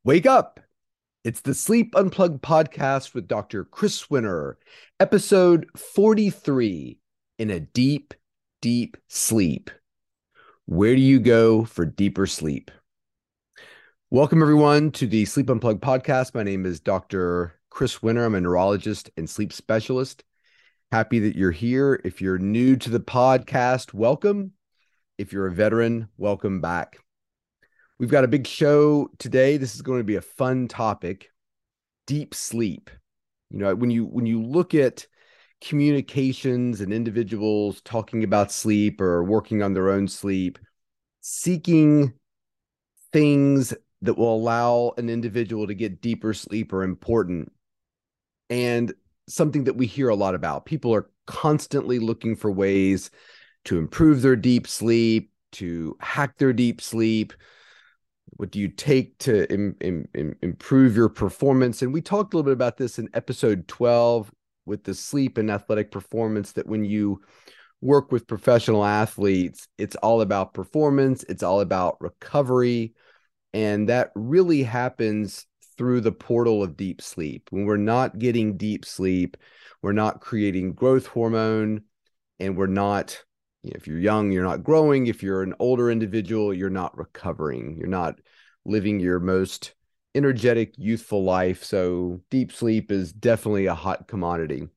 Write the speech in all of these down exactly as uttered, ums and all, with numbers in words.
Wake up. It's the Sleep Unplugged podcast with Doctor Chris Winner, episode forty-three, In a Deep, Deep Sleep. Where do you go for deeper sleep? Welcome, everyone, to the Sleep Unplugged podcast. My name is Doctor Chris Winner. I'm a neurologist and sleep specialist. Happy that you're here. If you're new to the podcast, welcome. If you're a veteran, welcome back. We've got a big show today. This is going to be a fun topic, deep sleep. You know, when you when you look at communications and individuals talking about sleep or working on their own sleep, seeking things that will allow an individual to get deeper sleep are important. And something that we hear a lot about. People are constantly looking for ways to improve their deep sleep, to hack their deep sleep. What do you take to im- im- im- improve your performance? And we talked a little bit about this in episode twelve with the sleep and athletic performance, that when you work with professional athletes, it's all about performance. It's all about recovery. And that really happens through the portal of deep sleep. When we're not getting deep sleep, we're not creating growth hormone, and we're not, you know, if you're young, you're not growing. If you're an older individual, you're not recovering. You're not living your most energetic, youthful life. So deep sleep is definitely a hot commodity.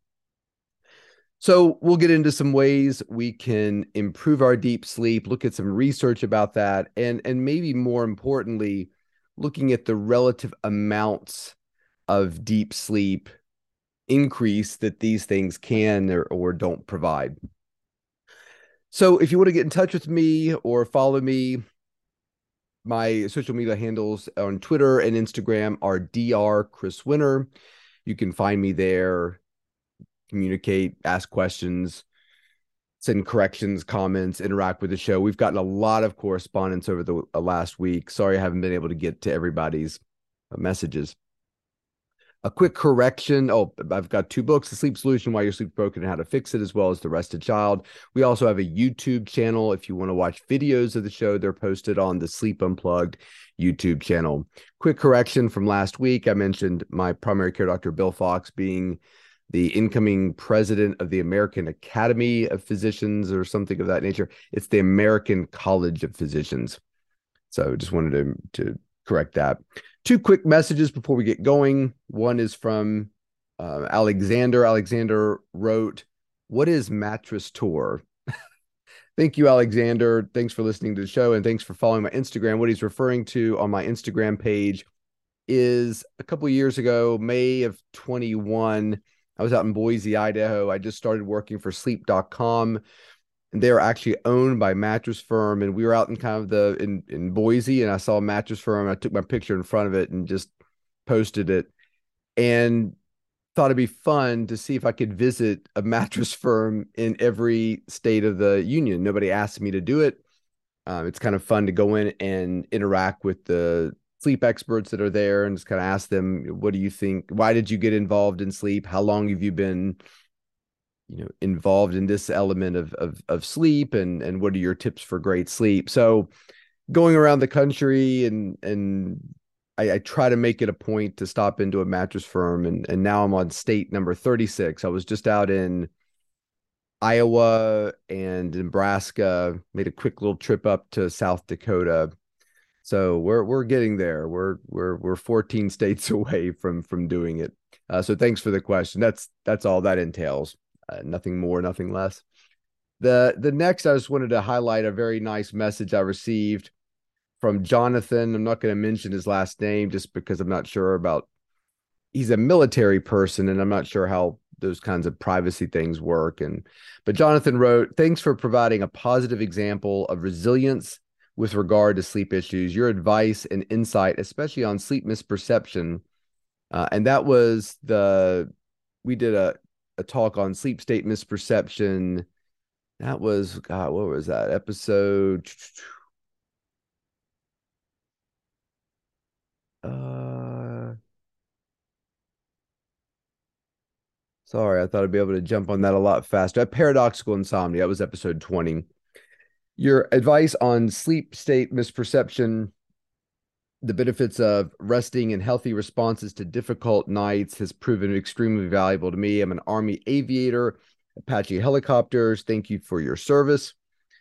So we'll get into some ways we can improve our deep sleep, look at some research about that, and, and maybe more importantly, looking at the relative amounts of deep sleep increase that these things can or, or don't provide. So if you want to get in touch with me or follow me, my social media handles on Twitter and Instagram are Doctor Chris Winner. You can find me there, communicate, ask questions, send corrections, comments, interact with the show. We've gotten a lot of correspondence over the uh, last week. Sorry I haven't been able to get to everybody's uh, messages. A quick correction. Oh, I've got two books, The Sleep Solution, Why Your Sleep's Broken and How to Fix It, as well as The Rested Child. We also have a YouTube channel. If you want to watch videos of the show, they're posted on the Sleep Unplugged YouTube channel. Quick correction from last week. I mentioned my primary care doctor, Bill Fox, being the incoming president of the American Academy of Physicians or something of that nature. It's the American College of Physicians. So just wanted to, to correct that. Two quick messages before we get going. One is from uh, Alexander. Alexander wrote, "What is Mattress Tour?" Thank you, Alexander. Thanks for listening to the show, and thanks for following my Instagram. What he's referring to on my Instagram page is a couple of years ago, May of twenty-one, I was out in Boise, Idaho. I just started working for sleep dot com. And they're actually owned by Mattress Firm. And we were out in kind of the in, in Boise, and I saw a Mattress Firm. I took my picture in front of it and just posted it, and thought it'd be fun to see if I could visit a Mattress Firm in every state of the union. Nobody asked me to do it. Um, it's kind of fun to go in and interact with the sleep experts that are there and just kind of ask them, what do you think? Why did you get involved in sleep? How long have you been you know, involved in this element of, of, of sleep, and, and what are your tips for great sleep? So going around the country, and, and I, I try to make it a point to stop into a Mattress Firm, and, and now I'm on state number thirty-six. I was just out in Iowa and Nebraska, made a quick little trip up to South Dakota. So we're, we're getting there. We're, we're, we're fourteen states away from, from doing it. Uh, so thanks for the question. That's, that's all that entails. Uh, nothing more, nothing less. The the next, I just wanted to highlight a very nice message I received from Jonathan. I'm not going to mention his last name just because I'm not sure about, he's a military person, and I'm not sure how those kinds of privacy things work. And but Jonathan wrote, "Thanks for providing a positive example of resilience with regard to sleep issues. Your advice and insight, especially on sleep misperception." Uh, and that was the, we did a a talk on sleep state misperception. That was, God, what was that episode? Uh, sorry, I thought I'd be able to jump on that a lot faster. Paradoxical insomnia. That was episode twenty. Your advice on sleep state misperception The benefits of resting and healthy responses to difficult nights has proven extremely valuable to me. I'm an Army aviator, Apache helicopters. Thank you for your service.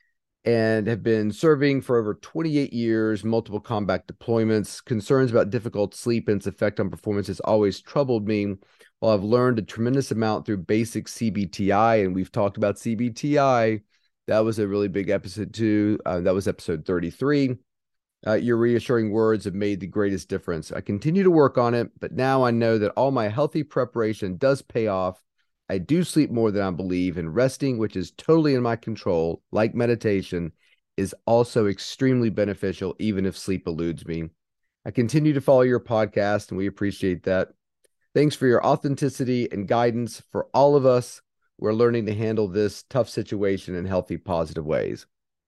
And have been serving for over twenty-eight years, multiple combat deployments. Concerns about difficult sleep and its effect on performance has always troubled me. While I've learned a tremendous amount through basic C B T I, and we've talked about C B T I, that was a really big episode too. Uh, that was episode thirty-three. Uh, your reassuring words have made the greatest difference. I continue to work on it, but now I know that all my healthy preparation does pay off. I do sleep more than I believe, and resting, which is totally in my control, like meditation, is also extremely beneficial, even if sleep eludes me. I continue to follow your podcast, and we appreciate that. Thanks for your authenticity and guidance for all of us. We're learning to handle this tough situation in healthy, positive ways.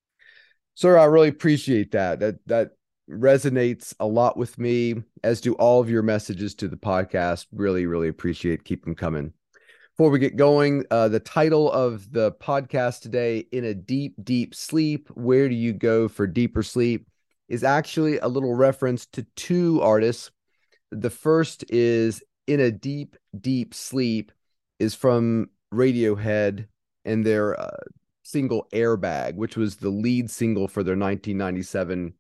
Sir, I really appreciate that. That that resonates a lot with me, as do all of your messages to the podcast. Really, really appreciate. Keep them coming. Before we get going, uh, the title of the podcast today, In a Deep, Deep Sleep, Where Do You Go for Deeper Sleep, is actually a little reference to two artists. The first is In a Deep, Deep Sleep is from Radiohead and their uh, single Airbag, which was the lead single for their nineteen ninety-seven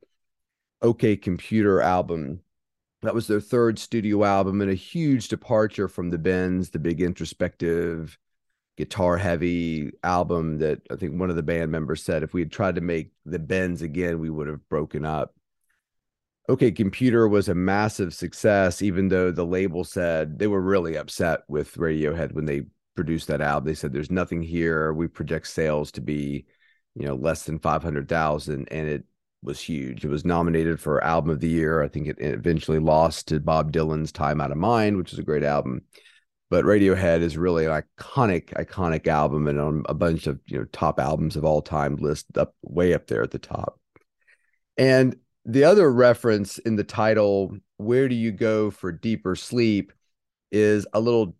OK Computer album. That was their third studio album and a huge departure from the Bends, the big introspective, guitar heavy album that I think one of the band members said if we had tried to make the Bends again, we would have broken up. OK Computer was a massive success, even though the label said they were really upset with Radiohead when they produced that album. They said, there's nothing here. We project sales to be, you know, less than five hundred thousand. And it was huge. It was nominated for Album of the Year. I think it eventually lost to Bob Dylan's Time Out of Mind, which is a great album. But Radiohead is really an iconic, iconic album, and on a bunch of, you know, top albums of all time list, up way up there at the top. And the other reference in the title, Where Do You Go for Deeper Sleep, is a little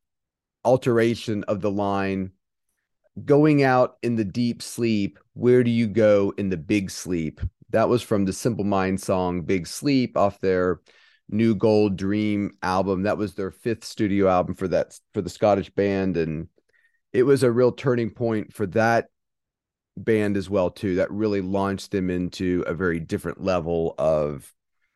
alteration of the line, going out in the deep sleep, where do you go in the big sleep? That was from the Simple Minds song Big Sleep off their New Gold Dream album. That was their fifth studio album for that for the Scottish band, and it was a real turning point for that band as well too. That really launched them into a very different level of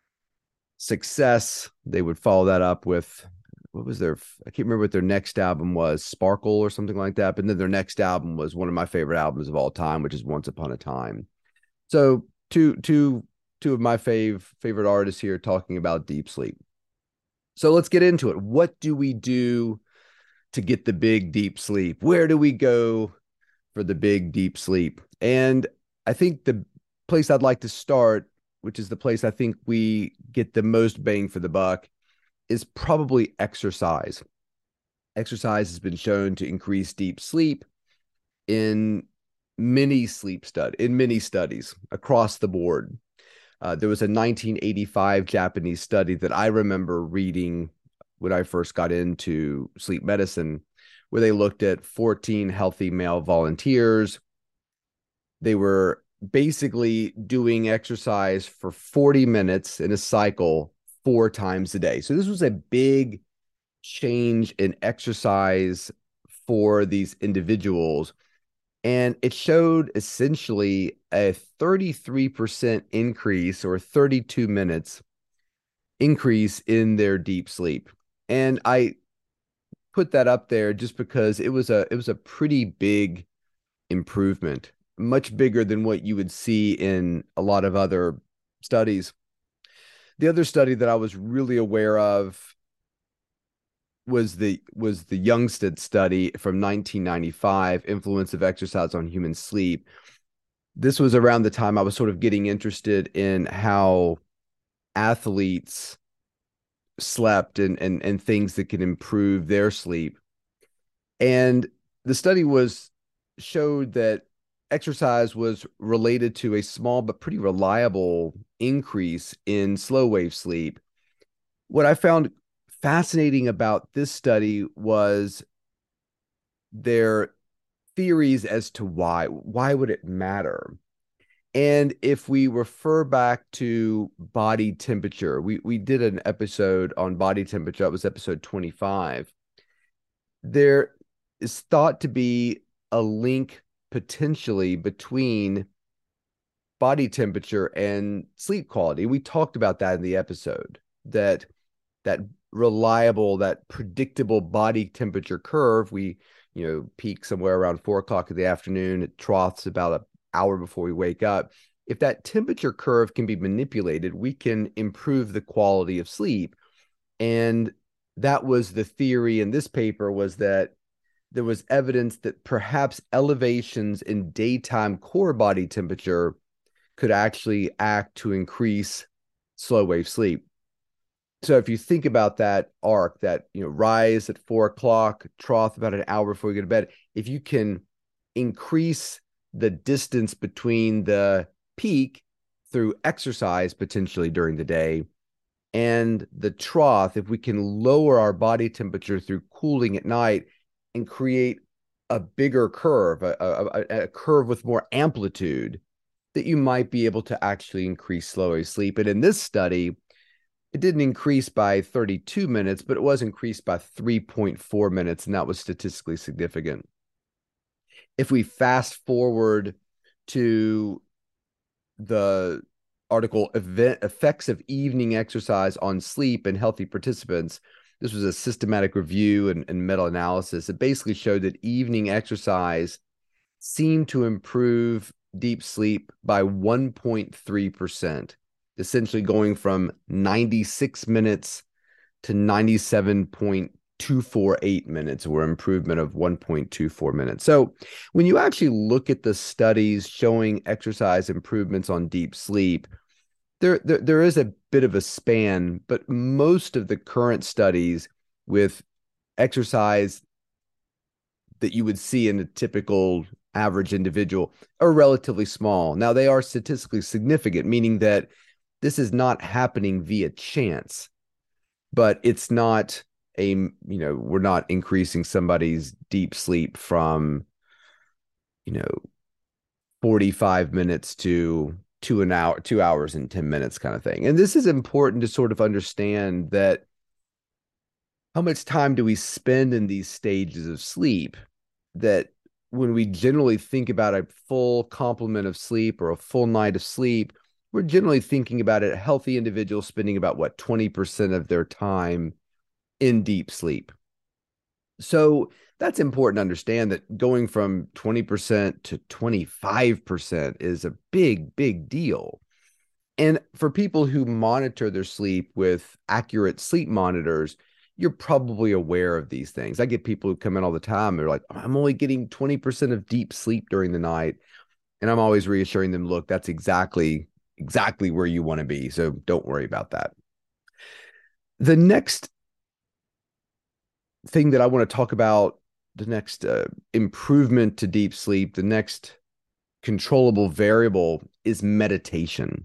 success. They would follow that up with, what was their, I can't remember what their next album was, Sparkle or something like that. But then their next album was one of my favorite albums of all time, which is Once Upon a Time. So two, two, two of my fave, favorite artists here talking about deep sleep. So let's get into it. What do we do to get the big deep sleep? Where do we go for the big deep sleep? And I think the place I'd like to start, which is the place I think we get the most bang for the buck, is probably exercise. Exercise has been shown to increase deep sleep in many sleep stud in many studies across the board. Uh, there was a nineteen eighty-five Japanese study that I remember reading when I first got into sleep medicine, where they looked at fourteen healthy male volunteers. They were basically doing exercise for forty minutes in a cycle four times a day. So this was a big change in exercise for these individuals. And it showed essentially a thirty-three percent increase, or thirty-two minutes increase in their deep sleep. And I put that up there just because it was a it was a pretty big improvement, much bigger than what you would see in a lot of other studies. The other study that I was really aware of was the was the Youngstead study from nineteen ninety-five, Influence of Exercise on Human Sleep. This was around the time I was sort of getting interested in how athletes slept and and and things that can improve their sleep. And the study was showed that exercise was related to a small but pretty reliable increase in slow wave sleep. What I found fascinating about this study was their theories as to why. Why would it matter? And if we refer back to body temperature, we, we did an episode on body temperature. That was episode twenty-five. There is thought to be a link potentially between body temperature and sleep quality. We talked about that in the episode, that that reliable, that predictable body temperature curve, we, you know, peak somewhere around four o'clock in the afternoon. It troughs about an hour before we wake up. If that temperature curve can be manipulated, we can improve the quality of sleep. And that was the theory in this paper, was that there was evidence that perhaps elevations in daytime core body temperature could actually act to increase slow wave sleep. So if you think about that arc, that, you know, rise at four o'clock, trough about an hour before you go to bed, if you can increase the distance between the peak through exercise potentially during the day and the trough, if we can lower our body temperature through cooling at night and create a bigger curve, a, a, a curve with more amplitude, that you might be able to actually increase slow wave sleep. And in this study, it didn't increase by thirty-two minutes, but it was increased by three point four minutes, and that was statistically significant. If we fast forward to the article, Event Effects of Evening Exercise on Sleep in Healthy Participants, this was a systematic review and, and meta-analysis. It basically showed that evening exercise seemed to improve deep sleep by one point three percent. Essentially going from ninety-six minutes to ninety-seven point two four eight minutes, or improvement of one point two four minutes. So when you actually look at the studies showing exercise improvements on deep sleep, there, there, there is a bit of a span, but most of the current studies with exercise that you would see in a typical average individual are relatively small. Now, they are statistically significant, meaning that this is not happening via chance, but it's not a, you know, we're not increasing somebody's deep sleep from, you know, forty-five minutes to two an hour, two hours and ten minutes kind of thing. And this is important to sort of understand, that how much time do we spend in these stages of sleep, that when we generally think about a full complement of sleep or a full night of sleep, we're generally thinking about it, a healthy individual spending about, what, twenty percent of their time in deep sleep. So that's important to understand, that going from twenty percent to twenty-five percent is a big, big deal. And for people who monitor their sleep with accurate sleep monitors, you're probably aware of these things. I get people who come in all the time. They're like, I'm only getting twenty percent of deep sleep during the night. And I'm always reassuring them, look, that's exactly exactly where you want to be. So don't worry about that. The next thing that I want to talk about, the next uh, improvement to deep sleep, the next controllable variable, is meditation.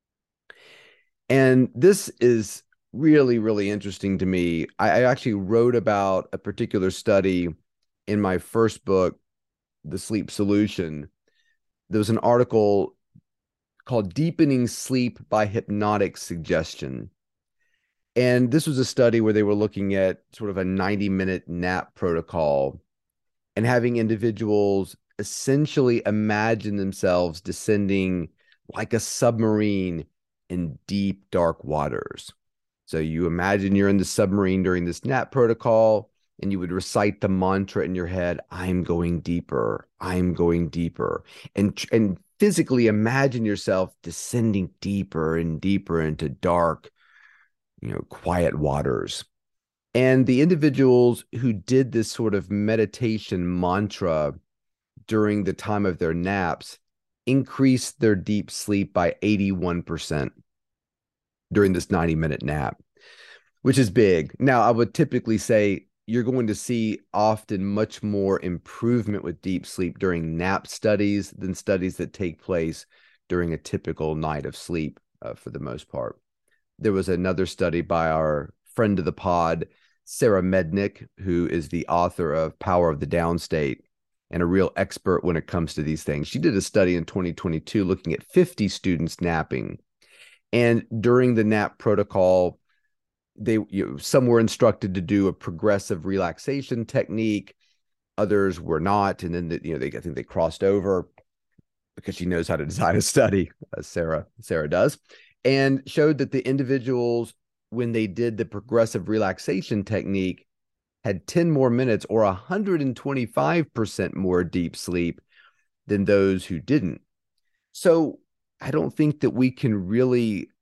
And this is really, really interesting to me. I, I actually wrote about a particular study in my first book, The Sleep Solution. There was an article called Deepening Sleep by Hypnotic Suggestion. And this was a study where they were looking at sort of a ninety minute nap protocol and having individuals essentially imagine themselves descending like a submarine in deep, dark waters. So you imagine you're in the submarine during this nap protocol, and you would recite the mantra in your head, I'm going deeper, I'm going deeper. And, and physically imagine yourself descending deeper and deeper into dark, you know, quiet waters. And the individuals who did this sort of meditation mantra during the time of their naps increased their deep sleep by eighty-one percent during this ninety minute nap, which is big. Now, I would typically say you're going to see often much more improvement with deep sleep during nap studies than studies that take place during a typical night of sleep, uh, for the most part. There was another study by our friend of the pod, Sarah Mednick, who is the author of Power of the Downstate. and a real expert when it comes to these things. She did a study in twenty twenty-two looking at fifty students napping. And during the nap protocol, they you know, some were instructed to do a progressive relaxation technique, others were not. And then the, you know they I think they crossed over because she knows how to design a study, as Sarah Sarah does, and showed that the individuals, when they did the progressive relaxation technique, had ten more minutes or one hundred twenty-five percent more deep sleep than those who didn't. So I don't think that we can really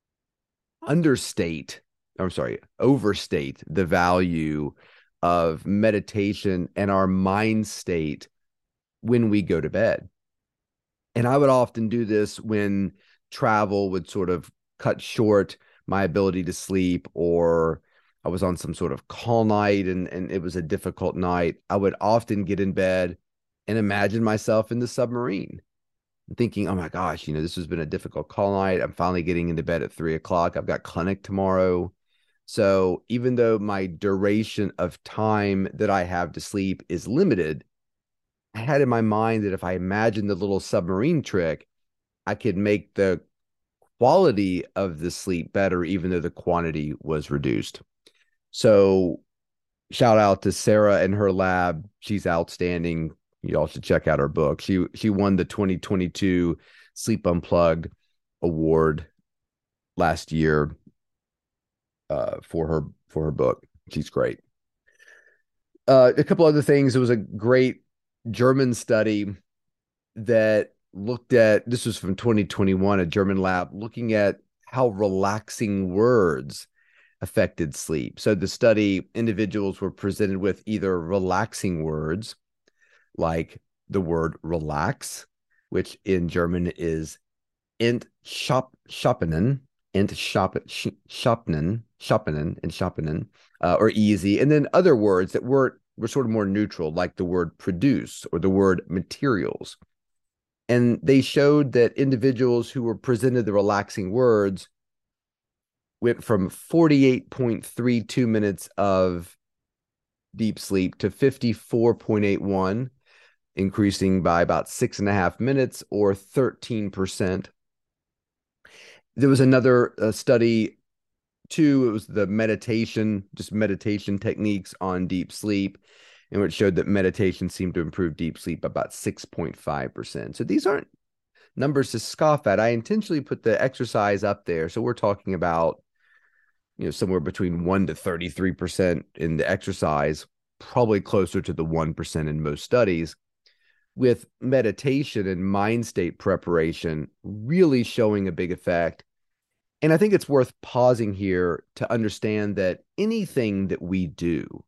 understate, I'm sorry, overstate the value of meditation and our mind state when we go to bed. And I would often do this when travel would sort of cut short my ability to sleep, or I was on some sort of call night and, and it was a difficult night. I would often get in bed and imagine myself in the submarine, thinking, oh my gosh, you know, this has been a difficult call night. I'm finally getting into bed at three o'clock. I've got clinic tomorrow. So even though my duration of time that I have to sleep is limited, I had in my mind that if I imagined the little submarine trick, I could make the quality of the sleep better, even though the quantity was reduced. So shout out to Sarah and her lab. She's outstanding. You all should check out her book. She she won the twenty twenty-two Sleep Unplugged award last year uh, for her for her book. She's great. Uh, a couple other things. It was a great German study that looked at, this was from twenty twenty-one, a German lab looking at how relaxing words affected sleep. So the study, individuals were presented with either relaxing words like the word relax, which in German is Entschop-Schoppenen, Entschop-Schoppenen, Schoppenen, and Schoppenen, uh, or easy, and then other words that were were sort of more neutral, like the word produce or the word materials. And they showed that individuals who were presented the relaxing words went from forty-eight point three two minutes of deep sleep to fifty-four point eight one, increasing by about six and a half minutes or thirteen percent. There was another uh, study too. It was the meditation, just meditation techniques on deep sleep, and which showed that meditation seemed to improve deep sleep about six point five percent. So these aren't numbers to scoff at. I intentionally put the exercise up there. So we're talking about, you know, somewhere between one to thirty-three percent in the exercise, probably closer to the one percent in most studies, with meditation and mind state preparation really showing a big effect. And I think it's worth pausing here to understand that anything that we do,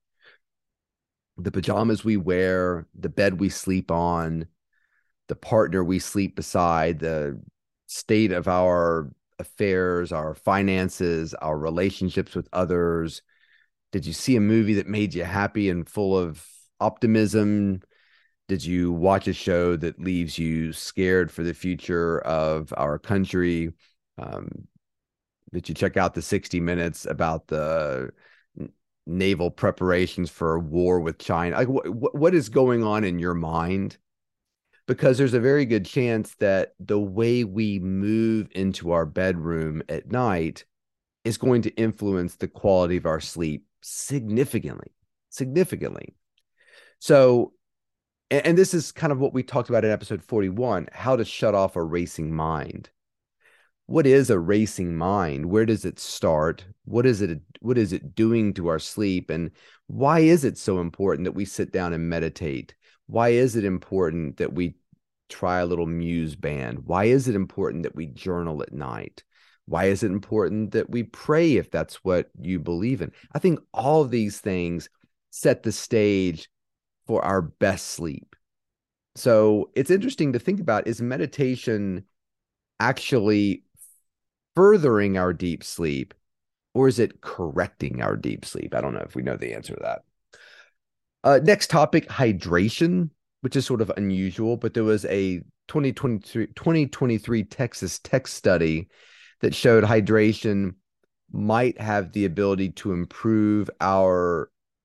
the pajamas we wear, the bed we sleep on, the partner we sleep beside, the state of our affairs, our finances, our relationships with others. Did you see a movie that made you happy and full of optimism? Did you watch a show that leaves you scared for the future of our country? Um, did you check out the sixty minutes about the naval preparations for a war with China? Like, wh- what is going on in your mind? Because there's a very good chance that the way we move into our bedroom at night is going to influence the quality of our sleep significantly, significantly. So, and, and this is kind of what we talked about in episode forty-one, how to shut off a racing mind. What is a racing mind? Where does it start? What is it? What is it doing to our sleep? And why is it so important that we sit down and meditate? Why is it important that we try a little muse band? Why is it important that we journal at night? Why is it important that we pray if that's what you believe in? I think all of these things set the stage for our best sleep. So it's interesting to think about, is meditation actually furthering our deep sleep, or is it correcting our deep sleep? I don't know if we know the answer to that. Uh, next topic, hydration, which is sort of unusual, but there was a twenty twenty-three, twenty twenty-three Texas Tech study that showed hydration might have the ability to improve our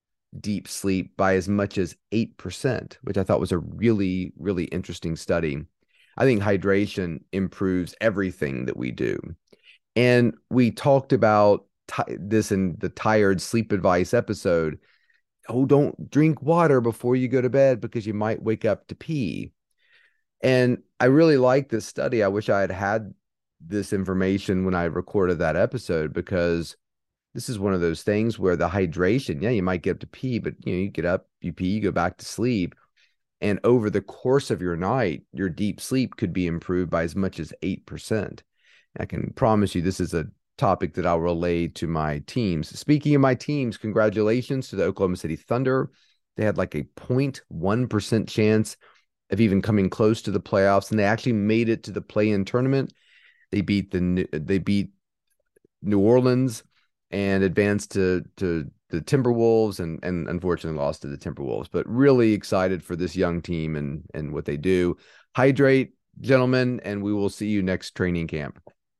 deep sleep by as much as eight percent, which I thought was a really, really interesting study. I think hydration improves everything that we do. And we talked about this in the tired sleep advice episode. Oh, don't drink water before you go to bed because you might wake up to pee. And I really like this study. I wish I had had this information when I recorded that episode, because this is one of those things where the hydration, yeah, you might get up to pee, but you know, you get up, you pee, you go back to sleep. And over the course of your night, your deep sleep could be improved by as much as eight percent. I can promise you this is a topic that I'll relay to my teams. Speaking of my teams, congratulations to the Oklahoma City Thunder. They had like a zero point one percent chance of even coming close to the playoffs, and they actually made it to the play-in tournament. They beat the they beat New Orleans and advanced to to the Timberwolves, and and unfortunately lost to the Timberwolves. But really excited for this young team and and what they do. Hydrate, gentlemen, and we will see you next training camp.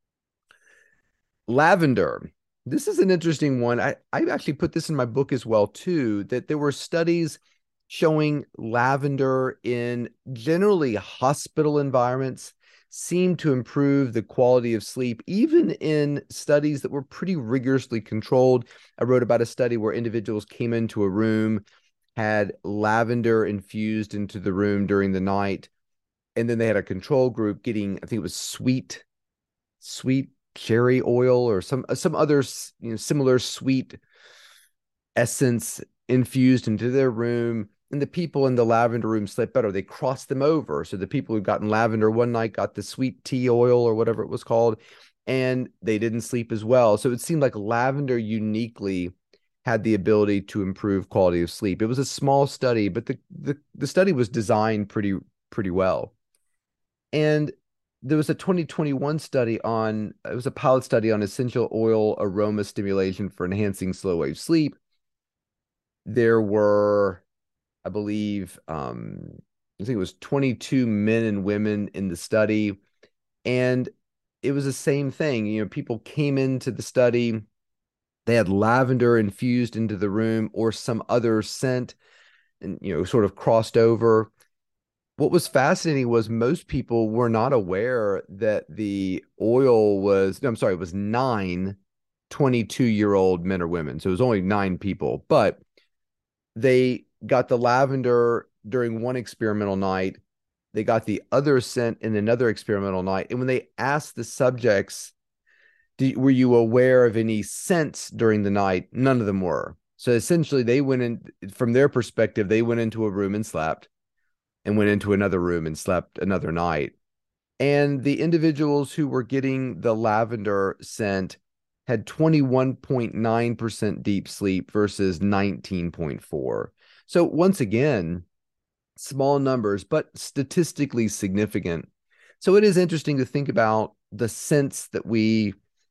Lavender. This is an interesting one. I, I actually put this in my book as well, too, that there were studies showing lavender in generally hospital environments seemed to improve the quality of sleep, even in studies that were pretty rigorously controlled. I wrote about a study where individuals came into a room, had lavender infused into the room during the night, and then they had a control group getting, I think it was sweet, sweet cherry oil or some some other, you know, similar sweet essence infused into their room. And the people in the lavender room slept better. They crossed them over. So the people who'd gotten lavender one night got the sweet tea oil or whatever it was called, and they didn't sleep as well. So it seemed like lavender uniquely had the ability to improve quality of sleep. It was a small study, but the the, the study was designed pretty pretty well. And there was a twenty twenty-one study on, it was a pilot study on essential oil aroma stimulation for enhancing slow wave sleep. There were, I believe, um, I think it was twenty-two men and women in the study. And it was the same thing. You know, people came into the study, they had lavender infused into the room or some other scent and, you know, sort of crossed over. What was fascinating was most people were not aware that the oil was, no, I'm sorry, it was nine twenty-two-year-old men or women. So it was only nine people, but they got the lavender during one experimental night. They got the other scent in another experimental night. And when they asked the subjects, did, were you aware of any scents during the night? None of them were. So essentially they went in, from their perspective, they went into a room and slept, and went into another room and slept another night. And the individuals who were getting the lavender scent had twenty-one point nine percent deep sleep versus nineteen point four. So once again, small numbers, but statistically significant. So it is interesting to think about the scents that we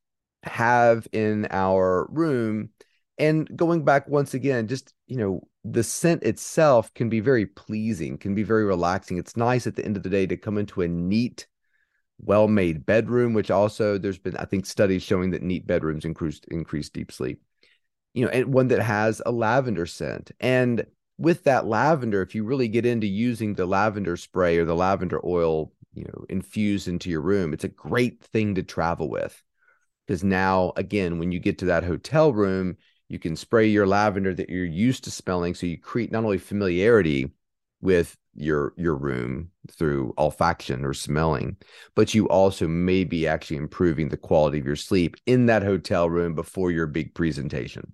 have in our room. And going back once again, just, you know, the scent itself can be very pleasing, can be very relaxing. It's nice at the end of the day to come into a neat, well-made bedroom, which also there's been, I think, studies showing that neat bedrooms increase, increase deep sleep. You know, and one that has a lavender scent. And with that lavender, if you really get into using the lavender spray or the lavender oil, you know, infused into your room, it's a great thing to travel with. Because now, again, when you get to that hotel room, you can spray your lavender that you're used to smelling. So you create not only familiarity with your your room through olfaction or smelling, but you also may be actually improving the quality of your sleep in that hotel room before your big presentation.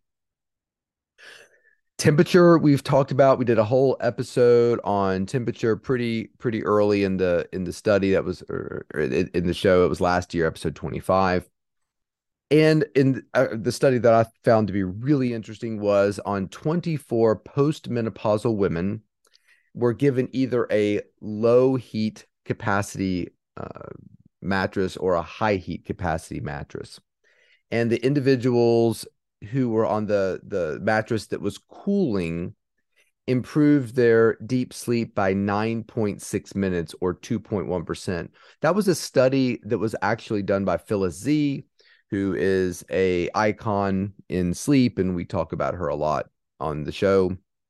Temperature, we've talked about. We did a whole episode on temperature pretty pretty early in the in the study that was, or in the show. It was last year, episode twenty-five. And in uh, the study that I found to be really interesting was on twenty-four postmenopausal women were given either a low heat capacity uh, mattress or a high heat capacity mattress. And the individuals who were on the, the mattress that was cooling improved their deep sleep by nine point six minutes or two point one percent. That was a study that was actually done by Phyllis Z, who is a icon in sleep, and we talk about her a lot on the show.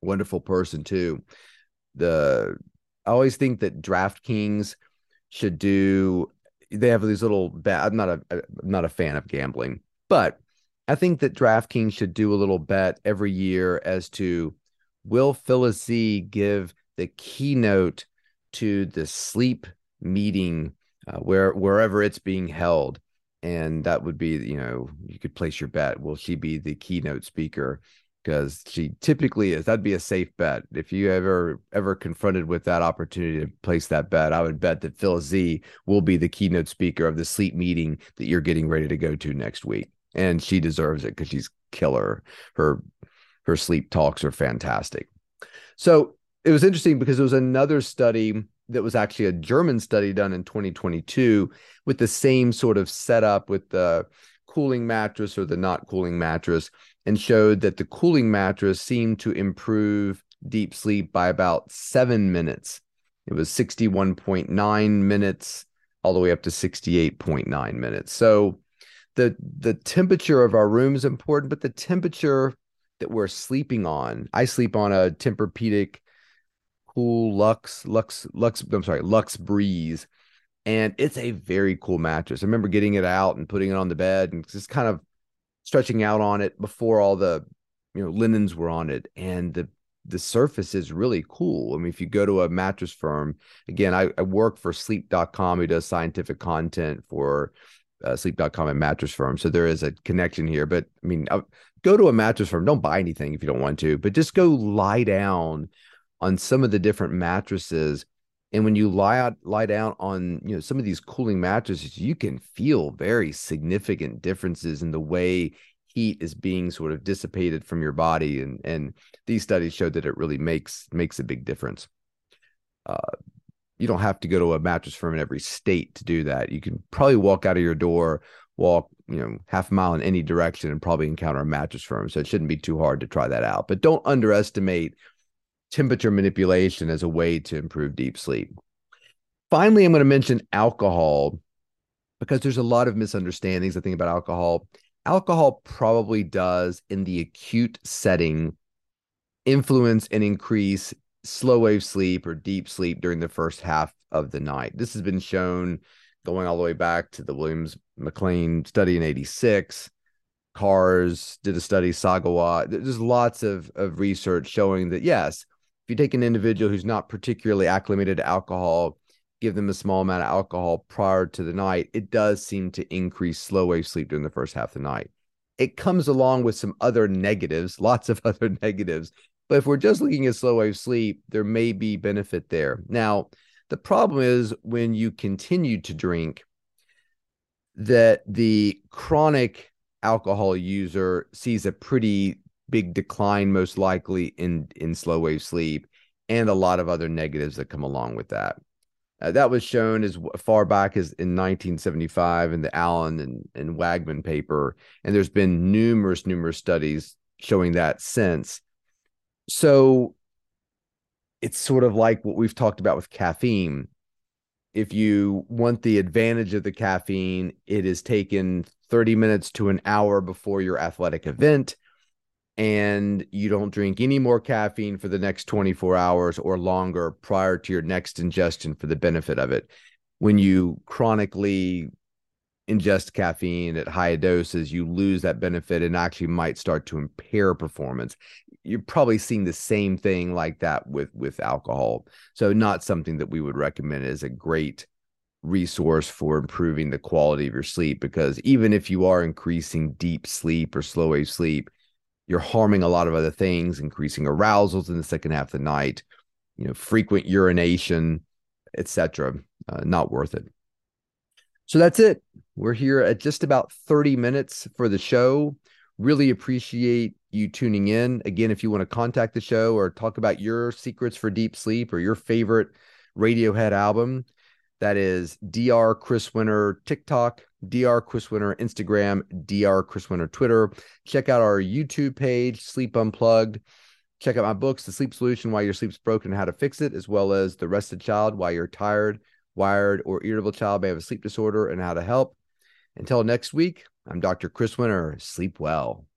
wonderful person too. The I always think that DraftKings should do. They have these little bet. I'm not a I'm not a fan of gambling, but I think that DraftKings should do a little bet every year as to will Phyllis Z give the keynote to the sleep meeting uh, where wherever it's being held, and that would be, you know, you could place your bet. Will she be the keynote speaker? Because she typically is. That'd be a safe bet. If you ever ever confronted with that opportunity to place that bet, I would bet that Phyllis Z will be the keynote speaker of the sleep meeting that you're getting ready to go to next week. And she deserves it because she's killer. Her her sleep talks are fantastic. So it was interesting because there was another study that was actually a German study done in twenty twenty-two with the same sort of setup with the cooling mattress or the not cooling mattress, and showed that the cooling mattress seemed to improve deep sleep by about seven minutes. It was sixty-one point nine minutes all the way up to sixty-eight point nine minutes. So the the temperature of our room is important, but the temperature that we're sleeping on, I sleep on a Tempur-Pedic Cool Lux, Lux, Lux, I'm sorry, Lux Breeze. And it's a very cool mattress. I remember getting it out and putting it on the bed and just kind of stretching out on it before all the, you know, linens were on it. And the the surface is really cool. I mean, if you go to a mattress firm, again, I, I work for sleep dot com, who does scientific content for uh, sleep dot com and mattress firm. So there is a connection here. But I mean, I'll, go to a mattress firm. Don't buy anything if you don't want to, but just go lie down on some of the different mattresses. And when you lie out, lie down on, you know, some of these cooling mattresses, you can feel very significant differences in the way heat is being sort of dissipated from your body. And, and these studies showed that it really makes, makes a big difference. Uh, you don't have to go to a mattress firm in every state to do that. You can probably walk out of your door, walk, you know, half a mile in any direction and probably encounter a mattress firm. So it shouldn't be too hard to try that out. But don't underestimate temperature manipulation as a way to improve deep sleep. Finally, I'm going to mention alcohol because there's a lot of misunderstandings, I think, about alcohol. Alcohol probably does, in the acute setting, influence and increase slow wave sleep or deep sleep during the first half of the night. This has been shown going all the way back to the Williams McLean study in eighty-six. Cars did a study, Sagawa. There's lots of, of research showing that, yes, if you take an individual who's not particularly acclimated to alcohol, give them a small amount of alcohol prior to the night, it does seem to increase slow wave sleep during the first half of the night. It comes along with some other negatives, lots of other negatives. But if we're just looking at slow wave sleep, there may be benefit there. Now, the problem is when you continue to drink, that the chronic alcohol user sees a pretty big decline, most likely in, in slow wave sleep, and a lot of other negatives that come along with that. Uh, that was shown as far back as in nineteen seventy-five in the Allen and, and Wagman paper. And there's been numerous, numerous studies showing that since. So it's sort of like what we've talked about with caffeine. If you want the advantage of the caffeine, it is taken thirty minutes to an hour before your athletic event, and you don't drink any more caffeine for the next twenty-four hours or longer prior to your next ingestion for the benefit of it. When you chronically ingest caffeine at high doses, you lose that benefit and actually might start to impair performance. You're probably seeing the same thing like that with, with alcohol. So not something that we would recommend as a great resource for improving the quality of your sleep, because even if you are increasing deep sleep or slow wave sleep, you're harming a lot of other things, increasing arousals in the second half of the night, you know, frequent urination, et cetera. Uh, not worth it. So that's it. We're here at just about thirty minutes for the show. Really appreciate you tuning in. Again, if you want to contact the show or talk about your secrets for deep sleep or your favorite Radiohead album, that is D R Chris Winter TikTok, D R Chris Winter Instagram, D R Chris Winter Twitter. Check out our YouTube page, Sleep Unplugged. Check out my books, The Sleep Solution, Why Your Sleep's Broken and How to Fix It, as well as The Rested Child, Why You're Tired, Wired, or Irritable Child May Have a Sleep Disorder and How to Help. Until next week, I'm Doctor Chris Winter. Sleep well.